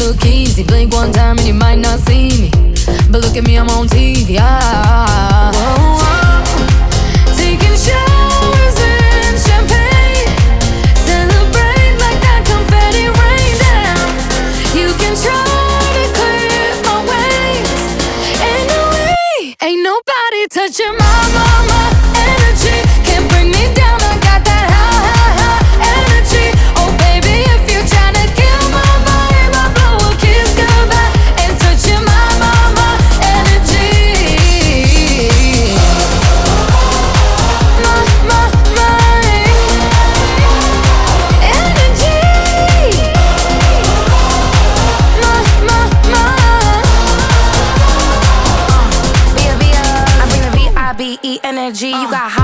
look easy. Blink one time and you might not see me, but look at me, I'm on TV. Whoa, whoa. Taking showers in champagne, celebrate like that confetti rain down. You can try to clear my ways, ain't nobody touching my energy. Can't bring me down, I got that high energy. Oh baby, if you're trying to kill my vibe, I'll blow a kiss goodbye and touch your my energy. My energy. I bring the VIBE energy. You got